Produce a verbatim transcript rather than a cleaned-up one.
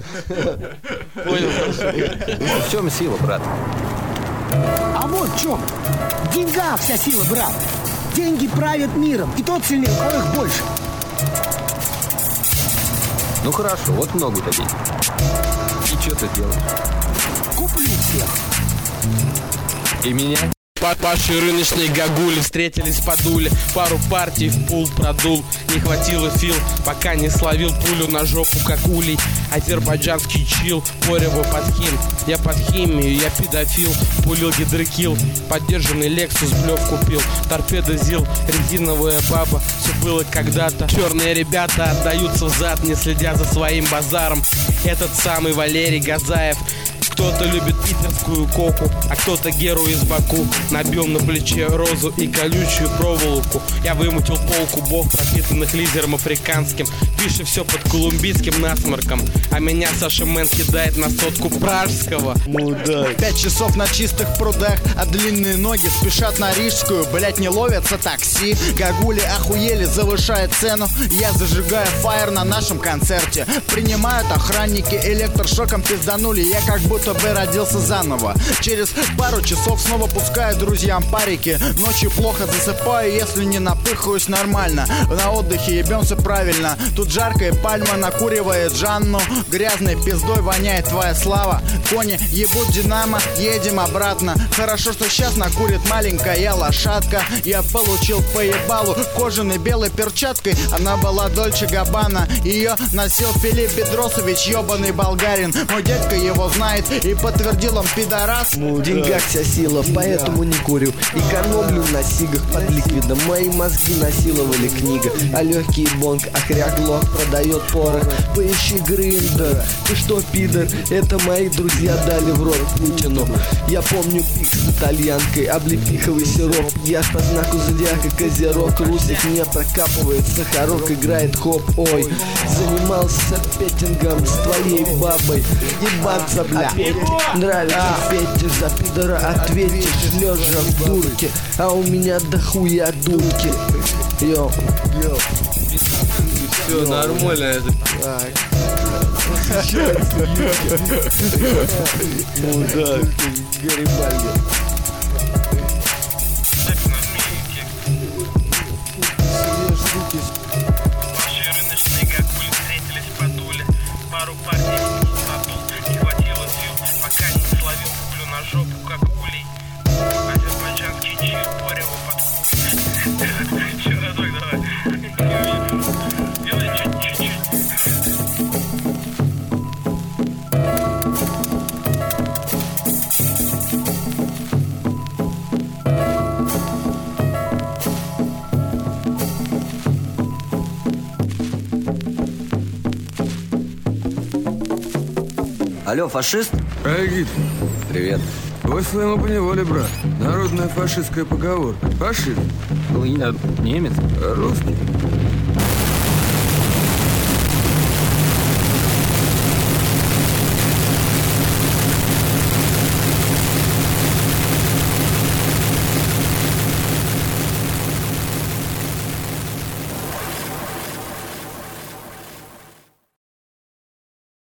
Понял? В чем сила, брат? А вот в чем. В деньгах вся сила, брат. Деньги правят миром, и тот сильнее, у кого их больше. Ну хорошо, вот много-то денег. И что ты делаешь? Куплю всех. И меня? Папаши рыночные гагули встретились по дуле. Пару партий в пул продул. Не хватило фил, пока не словил пулю на жопу, как улей. Азербайджанский чил, порево под хим. Я под химию, я педофил. Пулил гидрокил, поддержанный Лексус блёв купил. Торпеда ЗИЛ, резиновая баба. Все было когда-то. Черные ребята отдаются взад, не следя за своим базаром. Этот самый Валерий Газаев. Кто-то любит питерскую коку, а кто-то Геру из Баку. Набил на плече розу и колючую проволоку. Я вымутил полку бог, пропитанных лидером африканским. Пишет все под колумбийским насморком. А меня Саша Мэн кидает на сотку пражского. Мудак. Пять часов на чистых прудах, а длинные ноги спешат на Рижскую. Блять, не ловятся такси. Гагули охуели, завышая цену. Я зажигаю фаер на нашем концерте. Принимают охранники, электрошоком пизданули. Я как будто бы родился заново. Через пару часов снова пускаю друзьям парики. Ночью плохо засыпаю, если не напыхаюсь нормально. На отдыхе ебемся правильно. Тут жаркая пальма накуривает Жанну. Грязной пиздой воняет твоя слава. Кони ебут Динамо, едем обратно. Хорошо, что сейчас накурит маленькая лошадка. Я получил по ебалу кожаной белой перчаткой. Она была Дольче Габбана. Ее носил Филипп Бедросович, ебаный болгарин. Мой дядька его знает и подтвердил, он пидорас. В деньгах вся сила, поэтому не курю. Экономлю на сигах под ликвидом. Мои мозги насиловали книга. А легкий бонг, охряглок продает порох. Поищи Гриндер. Ты что, пидор? Это мои друзья дали в рот Путину. Я помню пик с итальянкой, облепиховый сироп. Я по знаку зодиака козерог. Русик не прокапывает, сахарок играет хоп. Ой, занимался петтингом с твоей бабой. Ебаться, бля. Нравится фетиш, за пидора ответишь, лежа в дурке. А у меня дохуя дудки. Йо, йо. Все нормально это. Мудак, Гарибальди. Наши рыночные гагули встретились по дуле. Пару партий в пул продул. Не хватило сил, пока не словил пулю на жопу, как улей. Азербайджанский чил, порево под хуй. Че, давай, давай. Делай чуть-чуть. Алло, фашист? Агит, Привет. твой своему поневоле, брат. Народная фашистская поговорка. Фашист. Был немец? Русский.